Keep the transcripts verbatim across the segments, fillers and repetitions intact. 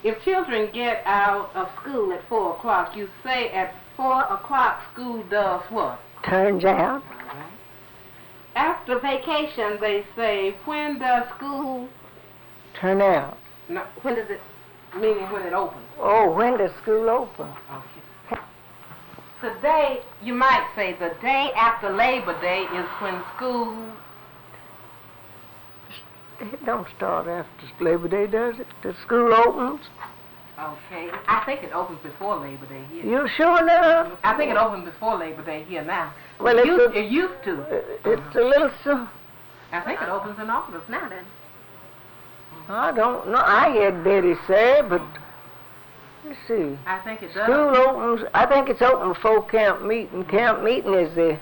if children get out of school at four o'clock, you say at four o'clock school does what? Turns out. All right. After vacation, they say, when does school turn out? No, when does it, meaning when it opens? Oh, when does school open? Okay. Today, you might say the day after Labor Day is when school... It don't start after Labor Day, does it? The school opens? Okay. I think it opens before Labor Day here. You sure now? I think it opens before Labor Day here now. Well, it, it's used, a, it used to. It's uh-huh. a little so. I think it opens in August now, then. I don't know. I had Betty say, but let's see. I think it does. School opens. I think it's open before camp meeting. Camp meeting is the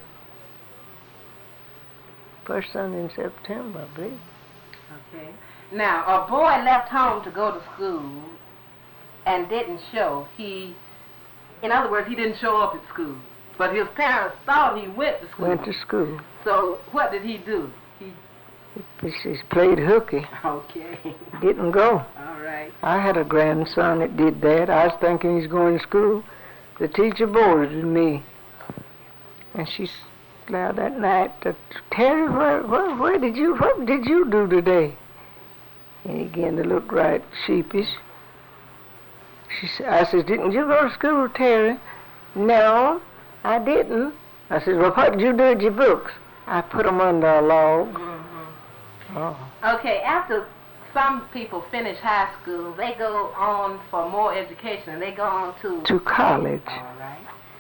first Sunday in September, I believe. Okay. Now, a boy left home to go to school and didn't show. He, in other words, he didn't show up at school. But his parents thought he went to school. Went to school. So what did he do? He, he, he played hooky. Okay. Didn't go. All right. I had a grandson that did that. I was thinking he's going to school. The teacher boarded me. And she said that night, Terry, where, where, where did you, what did you do today? And he began to look right sheepish. She said, I said, didn't you go to school, Terry? No, I didn't. I said, well, what did you do with your books? I put them under a log. Mm-hmm. Oh. Okay, after some people finish high school, they go on for more education, and they go on to... To college. All right.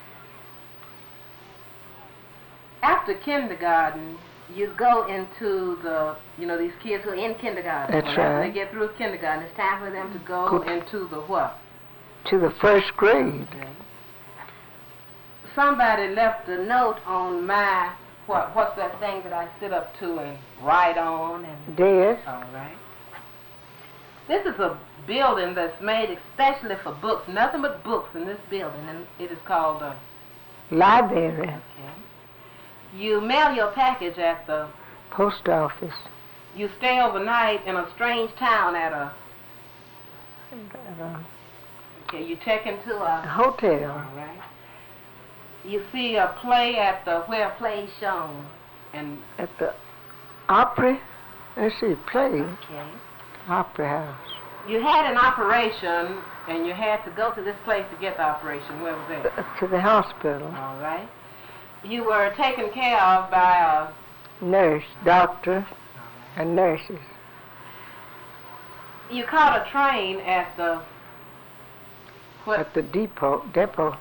After kindergarten, you go into the, you know, these kids who are in kindergarten. That's well, right. After they get through kindergarten, it's time for them to go Good. into the what? To the first grade. Okay. Somebody left a note on my, what, what's that thing that I sit up to and write on? And Desk. all right. This is a building that's made especially for books. Nothing but books in this building, and it is called a... Library. Okay. You mail your package at the... Post office. You stay overnight in a strange town at a... Uh, okay, you check into a... a hotel. All right. You see a play at the where plays shown, and... At the Opry. Let's see, play. Okay. Opera House. You had an operation, and you had to go to this place to get the operation. Where was that? Uh, to the hospital. All right. You were taken care of by a... Nurse, doctor, and nurses. You caught a train at the... What? At the depot. Depot.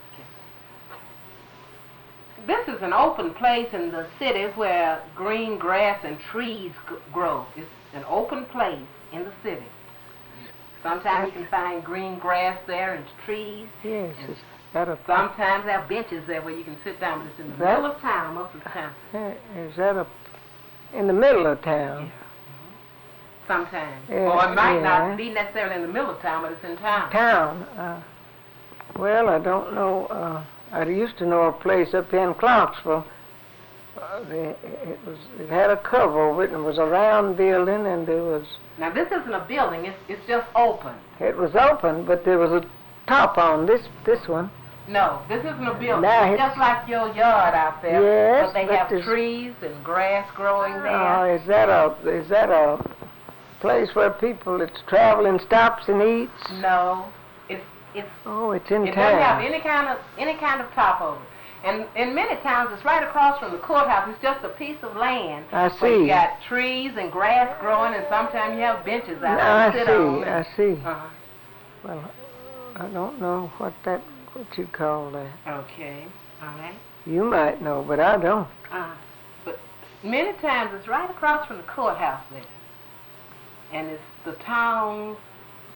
This is an open place in the city where green grass and trees g- grow. It's an open place in the city. Sometimes you can find green grass there and trees. Yes, it's that a... Sometimes there are benches there where you can sit down, but it's in the that, middle of town most of the time. Is that a... In the middle of town? Yeah. Mm-hmm. Sometimes. Yeah, or it might yeah. not be necessarily in the middle of town, but it's in town. Town. Uh, well, I don't know. Uh, I used to know a place up in Clarksville. Uh, the, it was. It had a cover over it, and it was a round building, and there was... Now, this isn't a building. It's, it's just open. It was open, but there was a top on this this one. No, this isn't a building. Now it's just like your yard out there. Yes, but they but have there's- trees and grass growing there. Oh, is that a is that a place where people that's traveling stops and eats? No, it's it's Oh, it's in it town. doesn't have any kind of any kind of top over it. And in many towns, it's right across from the courthouse. It's just a piece of land. I But see. you got trees and grass growing, and sometimes you have benches out I there to sit see. on. I see. Uh-huh. Well, I don't know what that what you call that. Okay, all right. You might know, but I don't. Uh, but many times it's right across from the courthouse there. And it's the town's